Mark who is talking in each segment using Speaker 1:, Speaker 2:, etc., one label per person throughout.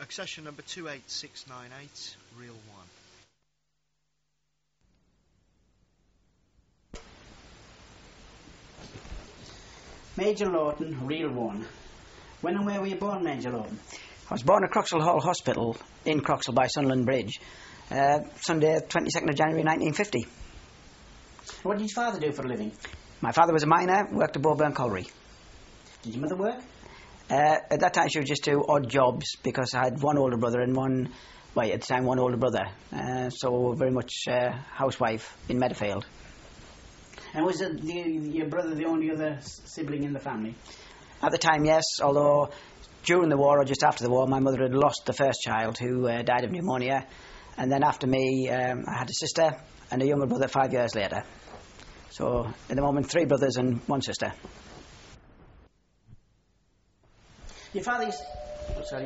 Speaker 1: Accession number 28698, reel 1.
Speaker 2: Major Lawton, reel 1. When and where were you born, Major Lawton?
Speaker 3: I was born at Croxall Hall Hospital in Croxall by Sunderland Bridge, Sunday 22nd of January 1950.
Speaker 2: What did your father do for a living?
Speaker 3: My father was a miner, worked at Boburn Colliery.
Speaker 2: Did your mother work?
Speaker 3: At that time she would just do odd jobs because I had one older brother and one older brother. So very much housewife in Meadowfield.
Speaker 2: And was your brother the only other sibling in the family?
Speaker 3: At the time, yes, although during the war or just after the war my mother had lost the first child who died of pneumonia, and then after me I had a sister and a younger brother 5 years later. So at the moment 3 brothers and 1 sister.
Speaker 2: Your father used... Oh, sorry.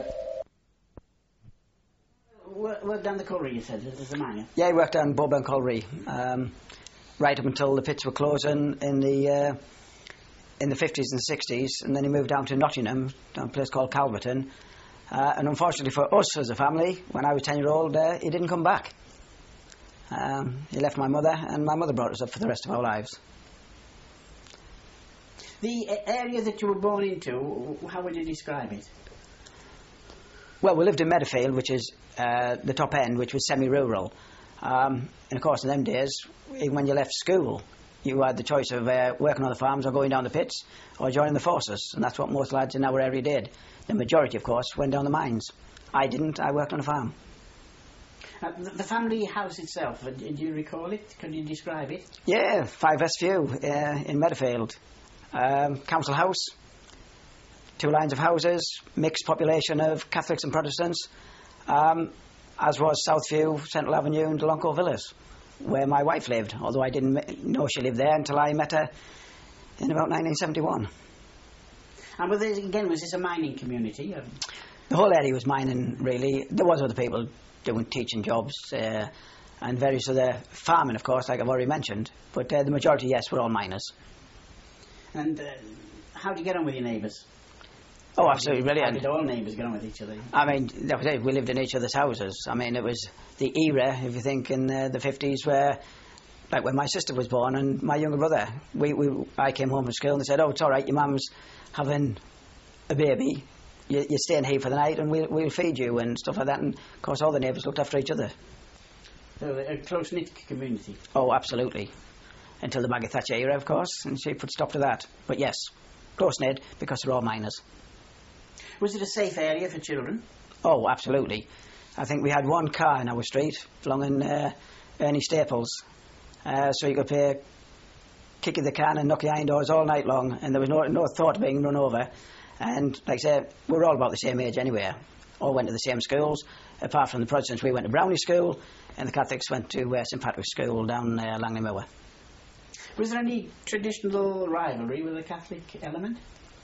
Speaker 2: Worked down the colliery, you said, as a miner?
Speaker 3: Yeah, he worked down Boburn Colliery, right up until the pits were closing in the 50s and 60s, and then he moved down to Nottingham, down a place called Calverton. And unfortunately for us as a family, when I was 10-year-old, he didn't come back. He left my mother, and my mother brought us up for the rest of our lives.
Speaker 2: The area that you were born into, how would you describe it?
Speaker 3: Well, we lived in Meadowfield, which is the top end, which was semi-rural. And of course, in them days, even when you left school, you had the choice of working on the farms or going down the pits or joining the forces, and that's what most lads in our area did. The majority, of course, went down the mines. I didn't. I worked on a farm.
Speaker 2: The family house itself, do you recall it? Can you describe it?
Speaker 3: Yeah, 5 Westview in Meadowfield. Council house, 2 lines of houses, mixed population of Catholics and Protestants, as was Southview, Central Avenue and Delonco Villas, where my wife lived, although I didn't know she lived there until I met her in about 1971.
Speaker 2: And was this a mining community?
Speaker 3: The whole area was mining, really. There was other people doing teaching jobs and various other farming, of course, like I've already mentioned, but the majority, yes, were all miners.
Speaker 2: And how do you get on with your neighbours?
Speaker 3: Oh, absolutely brilliant.
Speaker 2: How did all neighbours get on with each other?
Speaker 3: I mean, that was it. We lived in each other's houses. I mean, it was the era, if you think, in the 50s where, like when my sister was born and my younger brother, I came home from school and they said, oh, it's all right, your mum's having a baby, you're staying here for the night and we'll feed you and stuff like that. And, of course, all the neighbours looked after each other.
Speaker 2: So a close-knit community?
Speaker 3: Oh, absolutely. Until the Maggie Thatcher era, of course, and she put stop to that. But yes, close-knit because they're all miners.
Speaker 2: Was it a safe area for children?
Speaker 3: Oh, absolutely. I think we had 1 car in our street belonging Ernie Staples. So you could play kicking the can and knock the iron doors all night long, and there was no thought of being run over. And like I say, we were all about the same age anyway. All went to the same schools. Apart from the Protestants, we went to Brownie School, and the Catholics went to St Patrick's School down Langley Moor.
Speaker 2: Was there any traditional rivalry with a Catholic element?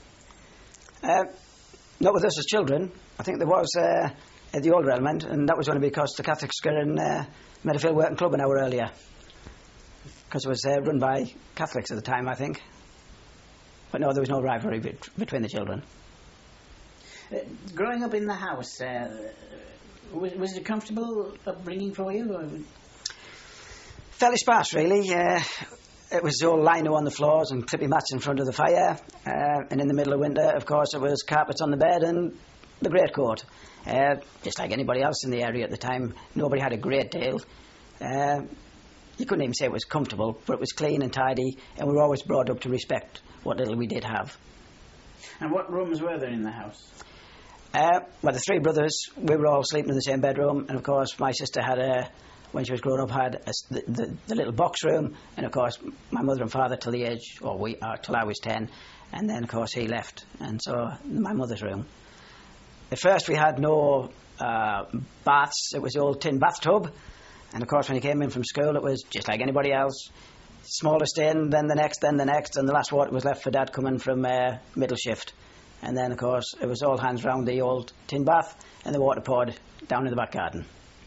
Speaker 3: Not with us as children. I think there was the older element, and that was only because the Catholics were in Meadowfield Working Club an hour earlier. Because it was run by Catholics at the time, I think. But no, there was no rivalry between the children.
Speaker 2: Growing up in the house, was it a comfortable upbringing for you? Or?
Speaker 3: Fairly sparse, really. It was all lino on the floors and clippy mats in front of the fire. And in the middle of winter, of course, it was carpets on the bed and the greatcoat. Just like anybody else in the area at the time, nobody had a great deal. You couldn't even say it was comfortable, but it was clean and tidy, and we were always brought up to respect what little we did have.
Speaker 2: And what rooms were there in the house?
Speaker 3: Well, the 3 brothers, we were all sleeping in the same bedroom, and of course my sister had when she was growing up, had the little box room, and of course my mother and father till I was 10, and then of course he left, and so my mother's room. At first we had no baths. It was the old tin bathtub, and of course when he came in from school it was just like anybody else, smallest in, then the next, and the last water was left for Dad coming from middle shift, and then of course it was all hands round the old tin bath and the water poured down in the back garden.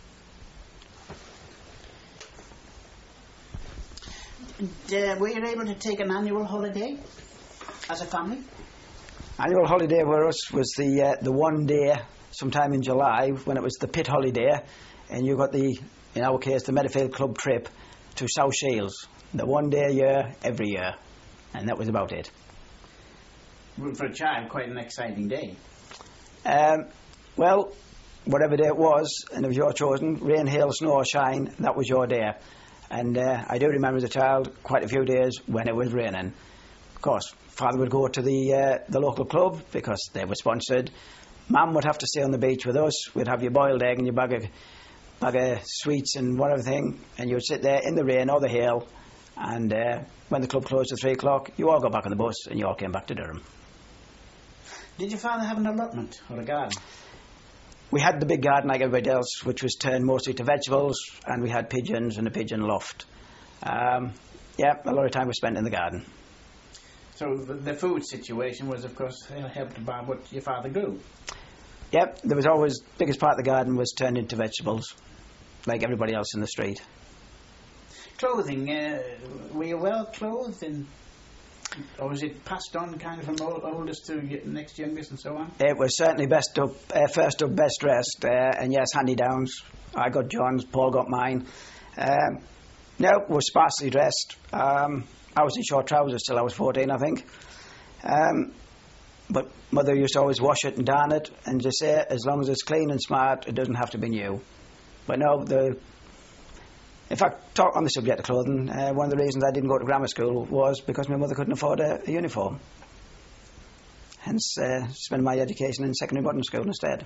Speaker 2: Were you able to take an annual holiday as a family?
Speaker 3: Annual holiday for us was the one day sometime in July when it was the pit holiday, and you got in our case, the Meadowfield Club trip to South Shields. The one day a year, every year. And that was about it.
Speaker 2: Well, for a child, quite an exciting day.
Speaker 3: Well, whatever day it was, and it was your chosen, rain, hail, snow or shine, that was your day. And I do remember as a child quite a few days when it was raining. Of course, Father would go to the local club because they were sponsored. Mum would have to stay on the beach with us. We'd have your boiled egg and your bag of sweets and whatever thing, and you would sit there in the rain or the hail, and when the club closed at 3 o'clock, you all got back on the bus and you all came back to Durham.
Speaker 2: Did your father have an allotment or a garden?
Speaker 3: We had the big garden like everybody else, which was turned mostly to vegetables, and we had pigeons and a pigeon loft. A lot of time was spent in the garden.
Speaker 2: So the food situation was, of course, helped by what your father grew.
Speaker 3: Yep, there was always, biggest part of the garden was turned into vegetables, like everybody else in the street.
Speaker 2: Clothing, were you well clothed, or was it passed on kind of from oldest to next youngest and so on?
Speaker 3: It was certainly first up, best dressed, and yes, hand-me-downs. I got John's, Paul got mine. Was sparsely dressed. I was in short trousers till I was 14, I think. But Mother used to always wash it and darn it, and just say, as long as it's clean and smart, it doesn't have to be new. But no, if I talk on the subject of clothing, one of the reasons I didn't go to grammar school was because my mother couldn't afford a uniform. Hence, spent my education in secondary modern school instead.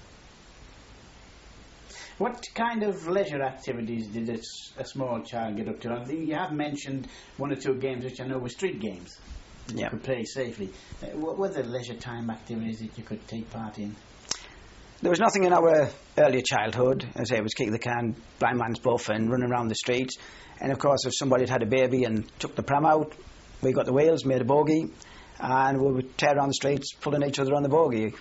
Speaker 2: What kind of leisure activities did a small child get up to? I think you have mentioned 1 or 2 games which I know were street games that you could play safely. What were the leisure time activities that you could take part in?
Speaker 3: There was nothing in our earlier childhood. As I say, it was kick the can, blind man's buff and running around the streets. And of course, if somebody had a baby and took the pram out, we got the wheels, made a bogey, and we would tear around the streets pulling each other on the bogey.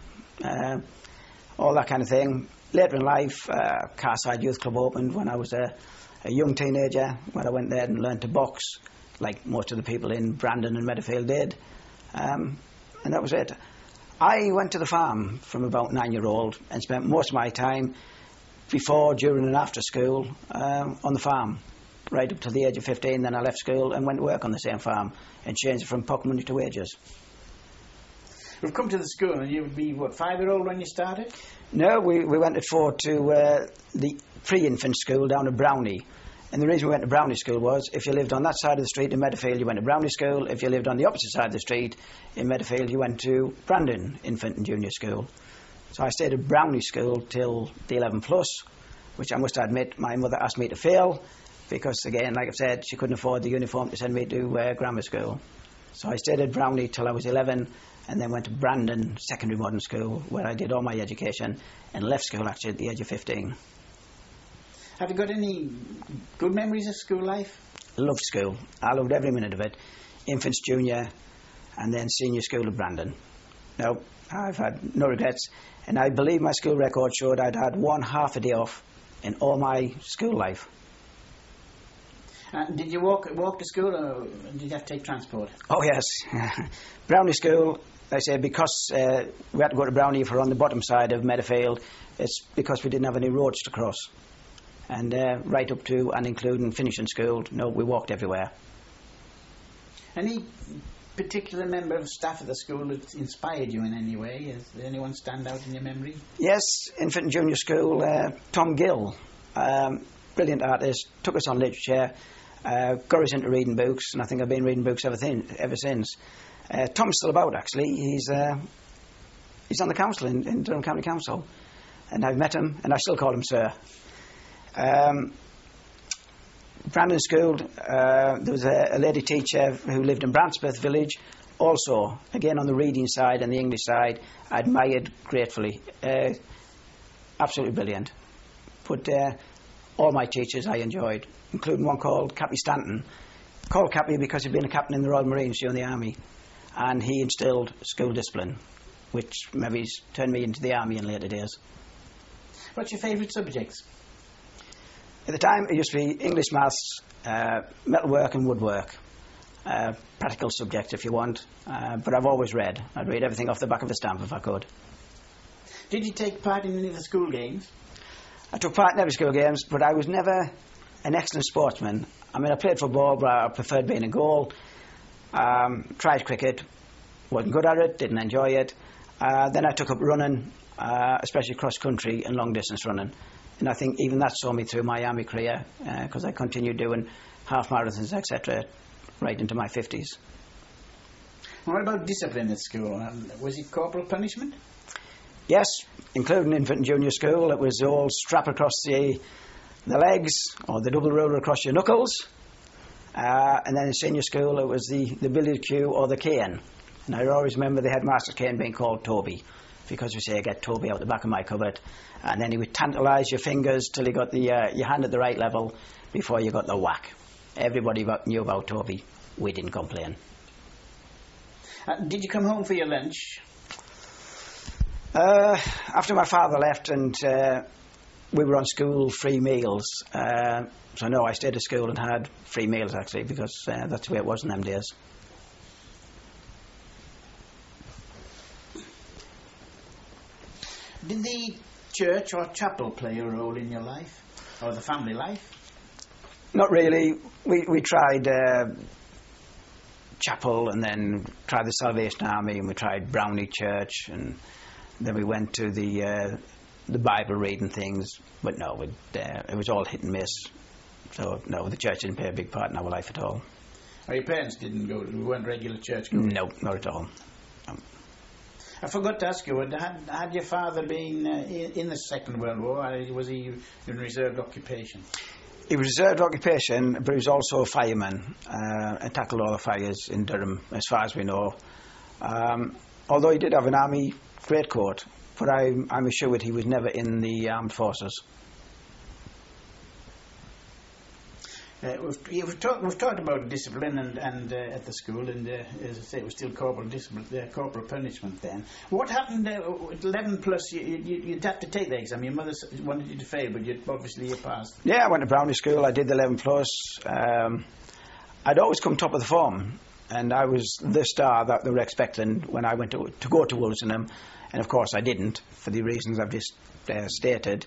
Speaker 3: All that kind of thing. Later in life, Carside Youth Club opened when I was a young teenager, when I went there and learned to box, like most of the people in Brandon and Meadowfield did. And that was it. I went to the farm from about 9-year-old and spent most of my time before, during and after school on the farm, right up to the age of 15. Then I left school and went to work on the same farm and changed it from pocket money to wages.
Speaker 2: We've come to the school, and you would be, 5-year-old when you started?
Speaker 3: No, we went at 4 to the pre-infant school down at Brownie. And the reason we went to Brownie School was if you lived on that side of the street in Meadowfield, you went to Brownie School. If you lived on the opposite side of the street in Meadowfield, you went to Brandon Infant and Junior School. So I stayed at Brownie School till the 11 plus, which I must admit my mother asked me to fail because, again, like I've said, she couldn't afford the uniform to send me to grammar school. So I stayed at Brownie till I was 11 and then went to Brandon Secondary Modern School where I did all my education and left school actually at the age of 15.
Speaker 2: Have you got any good memories of school life?
Speaker 3: Loved school. I loved every minute of it. Infants, junior, and then senior school at Brandon. No, I've had no regrets. And I believe my school record showed I'd had 1 half a day off in all my school life.
Speaker 2: Did you walk to school, or did you have to take transport?
Speaker 3: Oh, yes. Brownie School, I say, because we had to go to Brownie if we were on the bottom side of Meadowfield, it's because we didn't have any roads to cross. And right up to and including finishing school, no, we walked everywhere.
Speaker 2: Any particular member of staff at the school that inspired you in any way? Does anyone stand out in your memory? Yes,
Speaker 3: infant and junior school, Tom Gill, brilliant artist, took us on literature, got us into reading books, and I think I've been reading books ever since. Tom's still about, actually. He's on the council in Durham County Council, and I've met him, and I still call him Sir. Brandon School, there was a lady teacher who lived in Branspeth Village, also, again on the reading side and the English side, I admired gratefully. Absolutely brilliant. But all my teachers I enjoyed, including one called Cappy Stanton. Called Cappy because he'd been a captain in the Royal Marines during the Army, and he instilled school discipline, which maybe turned me into the Army in later days.
Speaker 2: What's your favourite subjects?
Speaker 3: At the time, it used to be English, maths, metalwork and woodwork. Practical subjects, if you want. But I've always read. I'd read everything off the back of a stamp if I could.
Speaker 2: Did you take part in any of the school games?
Speaker 3: I took part in every school games, but I was never an excellent sportsman. I mean, I played football, but I preferred being in goal. Tried cricket, wasn't good at it, didn't enjoy it. Then I took up running, especially cross-country and long-distance running. And I think even that saw me through my army career, because I continued doing half marathons, etc., right into my 50s.
Speaker 2: What about discipline at school? Was it corporal punishment?
Speaker 3: Yes, including infant and junior school. It was the old strap across the legs, or the double ruler across your knuckles. And then in senior school it was the billiard cue or the cane. And I always remember the headmaster's cane being called Toby, because we say, get Toby out the back of my cupboard. And then he would tantalise your fingers till he got your hand at the right level before you got the whack. Everybody knew about Toby. We didn't complain.
Speaker 2: Did you come home for your lunch?
Speaker 3: After my father left and we were on school free meals, so no, I stayed at school and had free meals actually, because that's the way it was in them days.
Speaker 2: Did the church or chapel play a role in your life, or the family life?
Speaker 3: Not really. We tried chapel, and then tried the Salvation Army, and we tried Brownie Church, and then we went to the Bible reading things. But no, it was all hit and miss. So no, the church didn't play a big part in our life at all.
Speaker 2: Or your parents didn't go? You weren't regular church goers?
Speaker 3: No, not at all.
Speaker 2: I forgot to ask you, had your father been in the Second World War, or was he in reserved occupation?
Speaker 3: He was reserved occupation, but he was also a fireman and tackled all the fires in Durham, as far as we know. Although he did have an army greatcoat, but I'm assured he was never in the armed forces.
Speaker 2: We've talked about discipline and at the school, and as I say, it was still corporal discipline, corporal punishment then. What happened 11 plus? You'd have to take the exam. Your mother wanted you to fail, but obviously you passed.
Speaker 3: Yeah, I went to Brownie School. I did the 11 plus. I'd always come top of the form, and I was the star that they were expecting when I went to go to Wolseley, and of course I didn't, for the reasons I've just stated.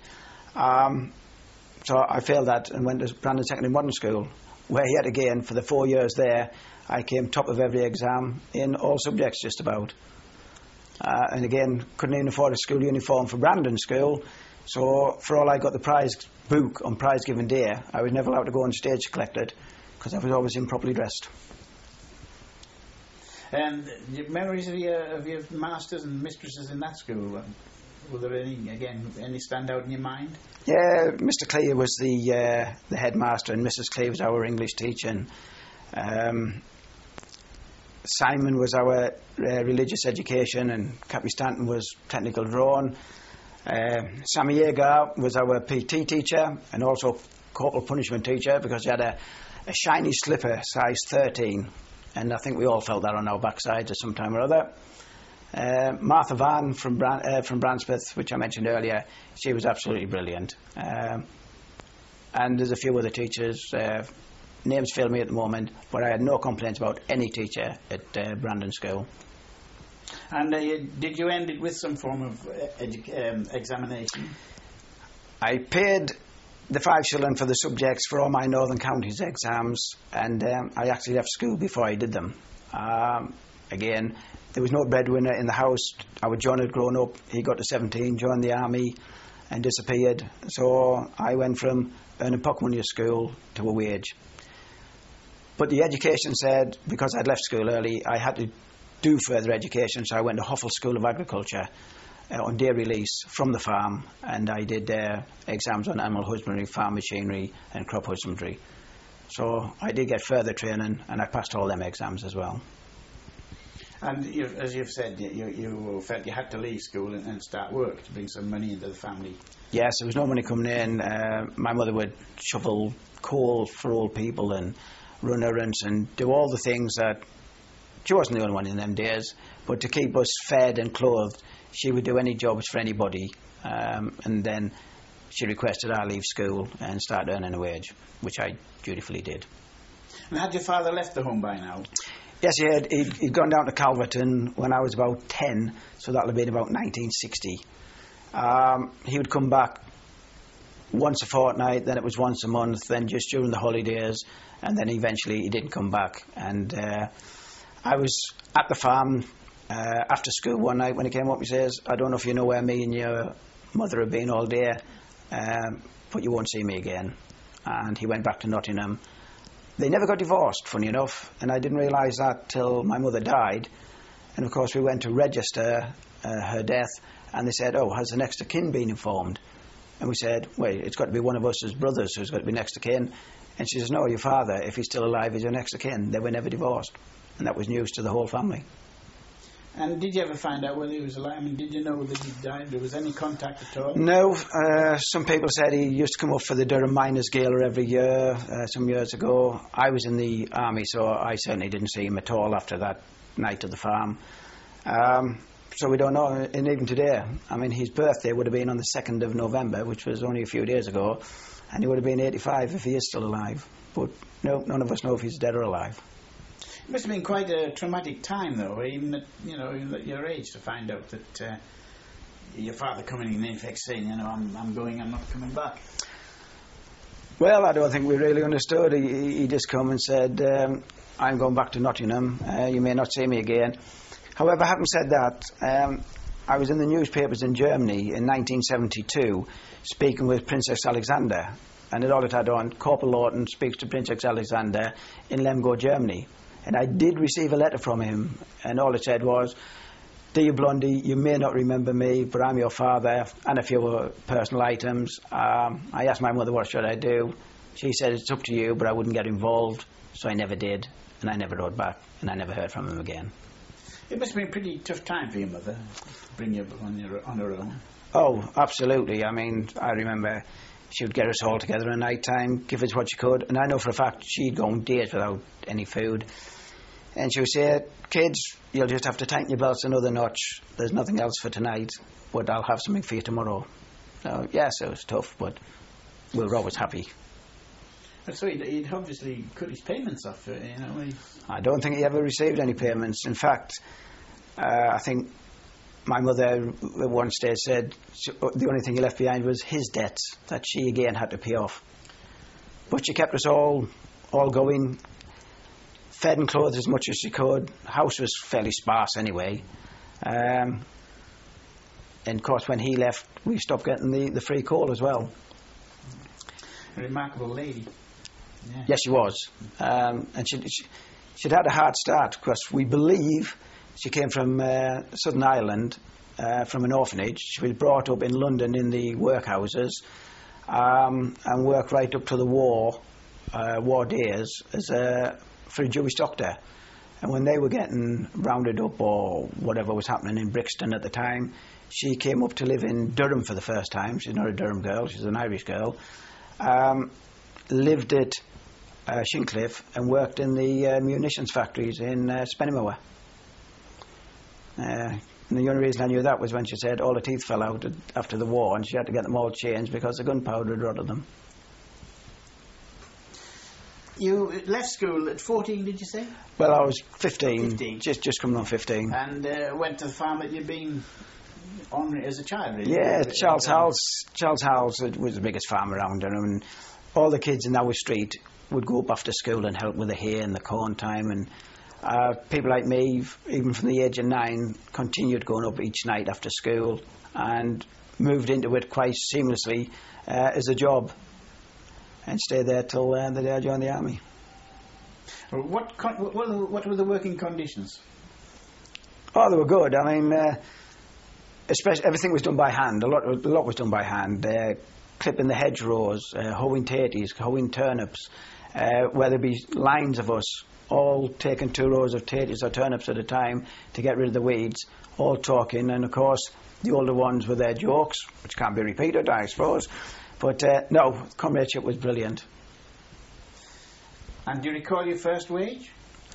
Speaker 3: So I failed that and went to Brandon Secondary Modern School, where yet again, for the 4 years there, I came top of every exam in all subjects just about. And again, couldn't even afford a school uniform for Brandon School, so for all I got the prize book on prize given day, I was never allowed to go on stage to collect it, because I was always improperly dressed.
Speaker 2: And your memories of your masters and mistresses in that school, were there any stand out in your mind?
Speaker 3: Yeah, Mr. Clear was the headmaster, and Mrs. Clear was our English teacher. Simon was our religious education, and Cappy Stanton was technical drawing. Sammy Yeager was our PT teacher, and also corporal punishment teacher, because he had a shiny slipper, size 13, and I think we all felt that on our backsides at some time or other. Martha Van from Branspeth, which I mentioned earlier, she was absolutely brilliant. And there's a few other teachers, names fail me at the moment, but I had no complaints about any teacher at Brandon School.
Speaker 2: And did you end it with some form of examination?
Speaker 3: I paid the £5 for the subjects for all my Northern Counties exams, and I actually left school before I did them. Again, there was no breadwinner in the house. Our John had grown up. He got to 17, joined the army, and disappeared. So I went from earning pocket money at school to a wage. But the education said, because I'd left school early, I had to do further education. So I went to Hoffel School of Agriculture on dairy lease from the farm, and I did exams on animal husbandry, farm machinery, and crop husbandry. So I did get further training, and I passed all them exams as well.
Speaker 2: And as you've said, you felt you had to leave school and start work to bring some money into the family.
Speaker 3: Yes, there was no money coming in. My mother would shovel coal for old people and run errands and do all the things that... She wasn't the only one in them days, but to keep us fed and clothed, she would do any jobs for anybody. And then she requested I leave school and start earning a wage, which I dutifully did.
Speaker 2: And had your father left the home by now?
Speaker 3: Yes, he had. He'd gone down to Calverton when I was about 10, so that would have been about 1960. He would come back once a fortnight, then it was once a month, then just during the holidays, and then eventually he didn't come back. And I was at the farm after school one night when he came up. He says, "I don't know if you know where me and your mother have been all day, but you won't see me again." And he went back to Nottingham. They never got divorced, funny enough, and I didn't realise that till my mother died. And of course we went to register her death, and they said, "Oh, has the next of kin been informed?" And we said, "Well, it's got to be one of us as brothers who's got to be next of kin." And she says, "No, your father, if he's still alive, is your next of kin." They were never divorced, and that was news to the whole family.
Speaker 2: And did you ever find out whether he was alive? I mean, did you know that he died? There was any contact at all?
Speaker 3: No. Some people said he used to come up for the Durham Miners Gala every year, some years ago. I was in the army, so I certainly didn't see him at all after that night at the farm. So we don't know. And even today, I mean, his birthday would have been on the 2nd of November, which was only a few days ago, and he would have been 85 if he is still alive. But no, none of us know if he's dead or alive.
Speaker 2: It must have been quite a traumatic time, though, even at your age, to find out that your father coming in effect saying, I'm going, I'm not coming back.
Speaker 3: Well, I don't think we really understood. He just come and said, "I'm going back to Nottingham. You may not see me again." However, having said that, I was in the newspapers in Germany in 1972 speaking with Princess Alexander, and all it had on, Corporal Lawton speaks to Princess Alexander in Lemgo, Germany. And I did receive a letter from him, and all it said was, "Dear Blondie, you may not remember me, but I'm your father," and a few other personal items. I asked my mother what should I do. She said, "It's up to you, but I wouldn't get involved." So I never did, and I never wrote back, and I never heard from him again.
Speaker 2: It must have been a pretty tough time for your mother, to bring you up on her own.
Speaker 3: Oh, absolutely. I mean, I remember she would get us all together at night time, give us what she could, and I know for a fact she'd go on days without any food. And she would say, "Kids, you'll just have to tighten your belts another notch. There's nothing else for tonight, but I'll have something for you tomorrow." So, yes, it was tough, but we were always happy.
Speaker 2: So he'd obviously cut his payments off,
Speaker 3: I don't think he ever received any payments. In fact, I think my mother at one stage said the only thing he left behind was his debts that she again had to pay off. But she kept us all going, fed and clothed as much as she could. House was fairly sparse anyway. And of course when he left we stopped getting the free coal as well.
Speaker 2: A remarkable lady. Yeah.
Speaker 3: Yes, she was. And she'd had a hard start because we believe she came from Southern Ireland, from an orphanage. She was brought up in London in the workhouses and worked right up to the war days for a Jewish doctor. And when they were getting rounded up or whatever was happening in Brixton at the time, she came up to live in Durham for the first time. She's not a Durham girl, she's an Irish girl. Lived at Shincliffe and worked in the munitions factories in Spennymoor. And the only reason I knew that was when she said all the teeth fell out after the war and she had to get them all changed because the gunpowder had rotted them.
Speaker 2: You left school at 14, did you say?
Speaker 3: Well, I was 15. Just coming on 15.
Speaker 2: And went to the farm that you'd been on as a child, really?
Speaker 3: Yeah, Charles Howells was the biggest farm around there, and all the kids in our street would go up after school and help with the hay and the corn time, and people like me, even from the age of 9, continued going up each night after school and moved into it quite seamlessly as a job and stayed there till the day I joined the army.
Speaker 2: What were the working conditions?
Speaker 3: Oh, they were good. I mean, especially everything was done by hand. A lot was done by hand. Clipping the hedgerows, hoeing tatties, hoeing turnips, where there'd be lines of us all taking 2 rows of tatties or turnips at a time to get rid of the weeds, all talking, and of course the older ones with their jokes, which can't be repeated, I suppose. But no, comradeship was brilliant.
Speaker 2: And do you recall your first wage?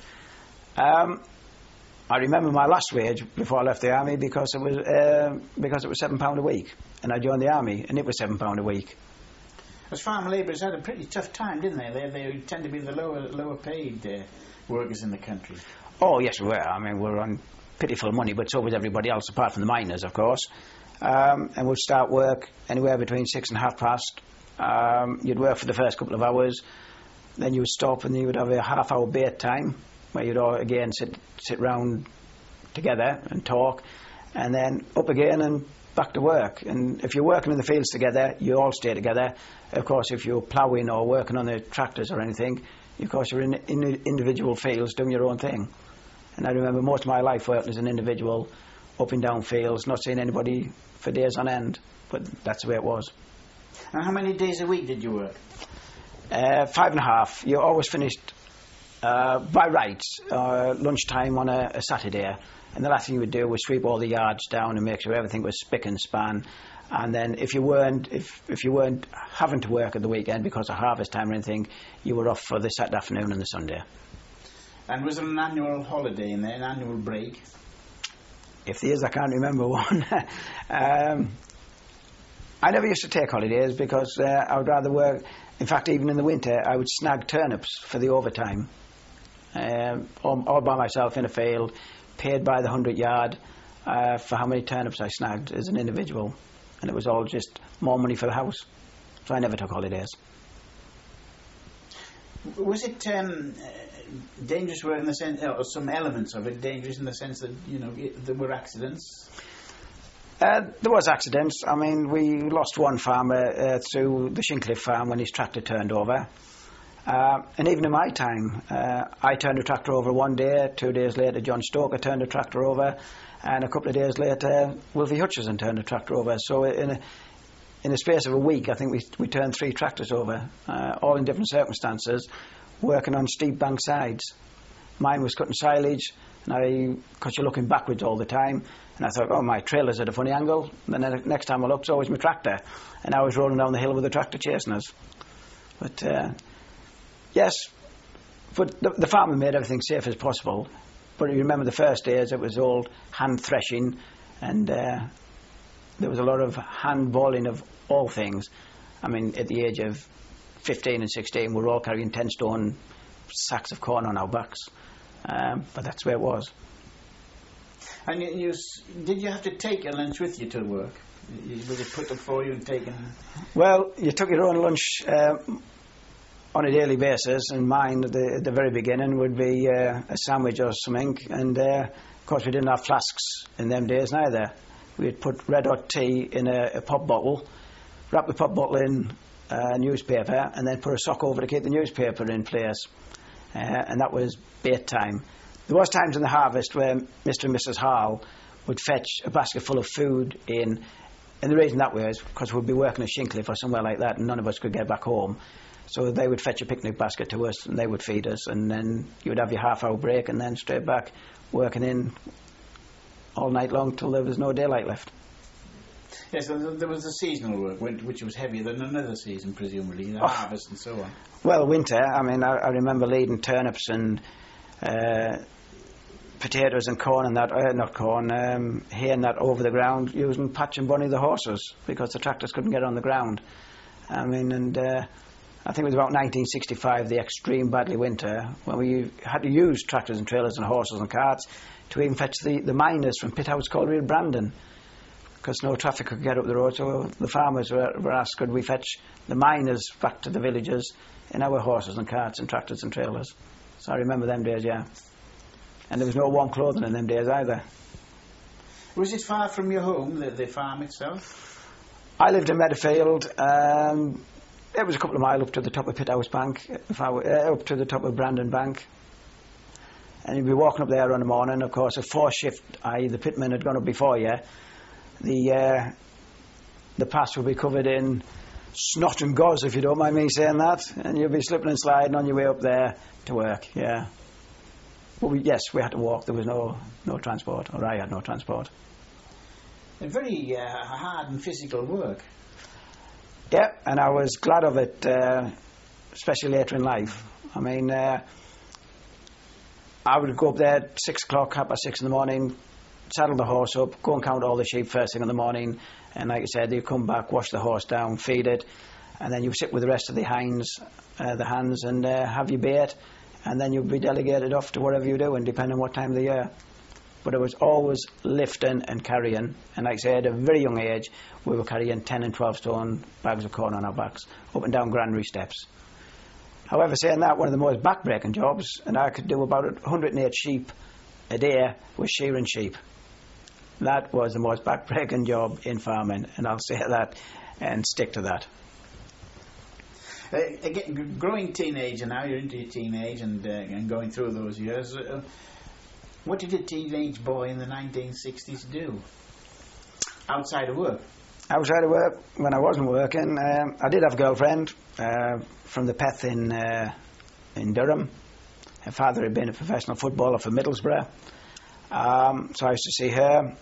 Speaker 3: I remember my last wage before I left the army because it was £7 a week, and I joined the army, and it was £7 a week.
Speaker 2: As farm labourers had a pretty tough time, didn't they? They tend to be the lower paid workers in the country.
Speaker 3: Oh yes, we were. I mean, we were on pitiful money, but so was everybody else, apart from the miners, of course. and we'd start work anywhere between 6 and half past. You'd work for the first couple of hours, then you would stop and you would have a half-hour bait time where you'd all again sit round together and talk, and then up again and back to work. And if you're working in the fields together, you all stay together. Of course, if you're ploughing or working on the tractors or anything, of course you're in individual fields doing your own thing. And I remember most of my life working as an individual, up and down fields, not seeing anybody for days on end, but that's the way it was.
Speaker 2: And how many days a week did you work?
Speaker 3: 5.5. You always finished by rights lunchtime on a Saturday, and the last thing you would do was sweep all the yards down and make sure everything was spick and span. And then if you weren't having to work at the weekend because of harvest time or anything, you were off for the Saturday afternoon and the Sunday.
Speaker 2: And was there an annual holiday in there, an annual break?
Speaker 3: If there is, I can't remember one. I never used to take holidays because I would rather work. In fact, even in the winter, I would snag turnips for the overtime, all by myself in a field, paid by the 100 yard for how many turnips I snagged as an individual, and it was all just more money for the house. So I never took holidays.
Speaker 2: Was it dangerous work in the sense, or some elements of it dangerous in the sense that there were accidents?
Speaker 3: There was accidents. I mean, we lost one farmer through the Shincliffe farm when his tractor turned over. And even in my time, I turned a tractor over one day. 2 days later, John Stoker turned a tractor over. And a couple of days later, Wilfie Hutchison turned a tractor over. So in a space of a week, I think we turned 3 tractors over, all in different circumstances, working on steep bank sides. Mine was cutting silage, because you're looking backwards all the time. And I thought, oh, my trailer's at a funny angle. And then the next time I looked, so was my tractor. And I was rolling down the hill with the tractor chasing us. But, yes, but the farmer made everything safe as possible. But you remember the first days, it was all hand threshing, and there was a lot of hand balling of all things. I mean, at the age of 15 and 16, we were all carrying 10-stone sacks of corn on our backs. But that's where it was.
Speaker 2: And did you have to take your lunch with you to work? Was it put up for you and taken?
Speaker 3: Well, you took your own lunch on a daily basis, and mine at the very beginning would be a sandwich or something. And of course, we didn't have flasks in them days neither. We'd put red hot tea in a pop bottle, wrap the pop bottle in newspaper, and then put a sock over to keep the newspaper in place. And that was bait time. There was times in the harvest where Mr. and Mrs. Hall would fetch a basket full of food in, and the reason that was because we'd be working at Shincliffe or somewhere like that, and none of us could get back home. So they would fetch a picnic basket to us, and they would feed us, and then you would have your half-hour break, and then straight back working in all night long till there was no daylight left.
Speaker 2: Yes, so there was the seasonal work, which was heavier than another season, presumably, the harvest and so on.
Speaker 3: Well, winter, I mean, I remember leading turnips and potatoes and corn and that, not corn, hay and that over the ground using Patch and Bunny the horses because the tractors couldn't get on the ground. I mean, and I think it was about 1965, the extreme badly winter, when we had to use tractors and trailers and horses and carts to even fetch the miners from Pithouse Colliery in Brandon, because no traffic could get up the road. So the farmers were asked, could we fetch the miners back to the villages in our horses and carts and tractors and trailers. So I remember them days, yeah. And there was no warm clothing in them days either.
Speaker 2: Was it far from your home, the farm itself?
Speaker 3: I lived in Meadowfield. It was a couple of miles up to the top of Pithouse Bank, up to the top of Brandon Bank. And you'd be walking up there on the morning. Of course, a 4 shift, i.e. the pitmen had gone up before you. The pass would be covered in snot and gauze, if you don't mind me saying that. And you'd be slipping and sliding on your way up there to work, yeah. But we had to walk. There was no transport, or I had no transport.
Speaker 2: A very hard and physical work.
Speaker 3: Yeah, and I was glad of it, especially later in life. I mean, I would go up there at 6 o'clock, 6:30 in the morning, saddle the horse up, go and count all the sheep first thing in the morning, and like I said, you come back, wash the horse down, feed it, and then you sit with the rest of the hands, and have your bait, and then you'll be delegated off to whatever you're doing, depending on what time of the year. but it was always lifting and carrying. And like I say, at a very young age, we were carrying 10 and 12 stone bags of corn on our backs, up and down granary steps. However, saying that, one of the most back-breaking jobs, and I could do about 108 sheep a day, was shearing sheep. That was the most back-breaking job in farming, and I'll say that and stick to that.
Speaker 2: Again, growing teenager now, you're into your teenage and going through those years. What did a teenage boy in the 1960s do outside of work?
Speaker 3: Outside of work, when I wasn't working, I did have a girlfriend from the Peth in Durham. Her father had been a professional footballer for Middlesbrough, so I used to see her.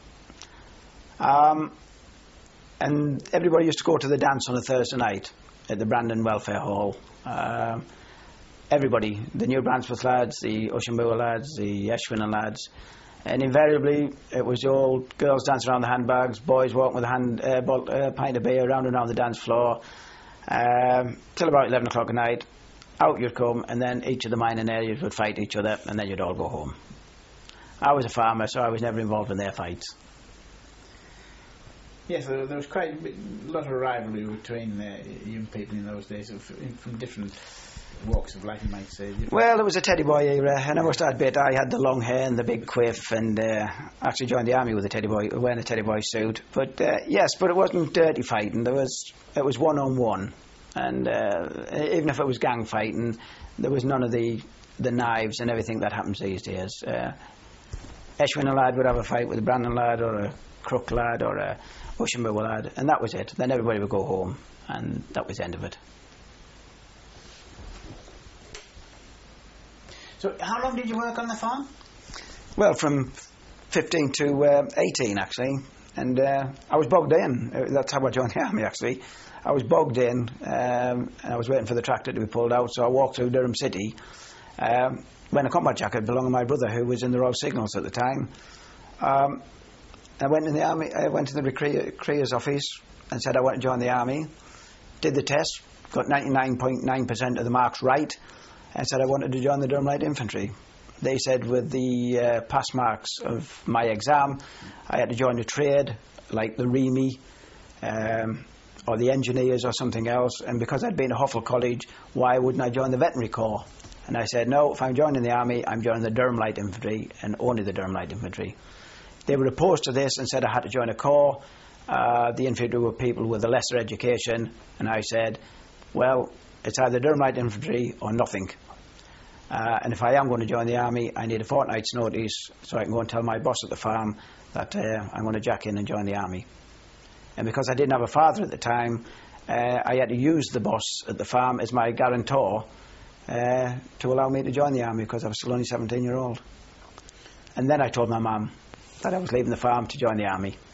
Speaker 3: And everybody used to go to the dance on a Thursday night at the Brandon Welfare Hall. Everybody, the New Bransworth lads, the Ushinbua lads, the Eshwin lads, and invariably it was the old girls dancing around the handbags, boys walking with a pint of beer round and round the dance floor, till about 11 o'clock at night. Out you'd come, and then each of the mining areas would fight each other, and then you'd all go home. I was a farmer, so I was never involved in their fights.
Speaker 2: Yes, there was quite a lot of rivalry between young people in those days, from different walks of life, you might say.
Speaker 3: Well, it was a teddy boy era, and I must admit I had the long hair and the big quiff, and actually joined the army with a teddy boy, wearing a teddy boy suit. But yes, but it wasn't dirty fighting. It was one-on-one, and even if it was gang fighting, there was none of the knives and everything that happens these days. Eshwin lad would have a fight with a Brandon lad, or a Crook lad, or a Ushinbua lad, and that was it. Then everybody would go home, and that was the end of it.
Speaker 2: So how long did you work on the farm?
Speaker 3: Well, from 15 to 18 actually, and I was bogged in. That's how I joined the army actually. I was bogged in, and I was waiting for the tractor to be pulled out, so I walked through Durham City, wearing a combat jacket belonging to my brother, who was in the Royal Signals at the time. I went in the army. I went to the recruiter's office and said I want to join the army. Did the test, got 99.9% of the marks right, and said I wanted to join the Durham Light Infantry. They said with the pass marks of my exam, I had to join a trade like the REME or the engineers or something else. And because I'd been at Huffle College, why wouldn't I join the Veterinary Corps? And I said, no, if I'm joining the army, I'm joining the Durham Light Infantry, and only the Durham Light Infantry. They were opposed to this and said I had to join a corps. The infantry were people with a lesser education, and I said, well, it's either Durham Light Infantry or nothing. And if I am going to join the army, I need a fortnight's notice so I can go and tell my boss at the farm that I'm going to jack in and join the army. And because I didn't have a father at the time, I had to use the boss at the farm as my guarantor to allow me to join the army, because I was still only 17-year-old. And then I told my mum that I was leaving the farm to join the army.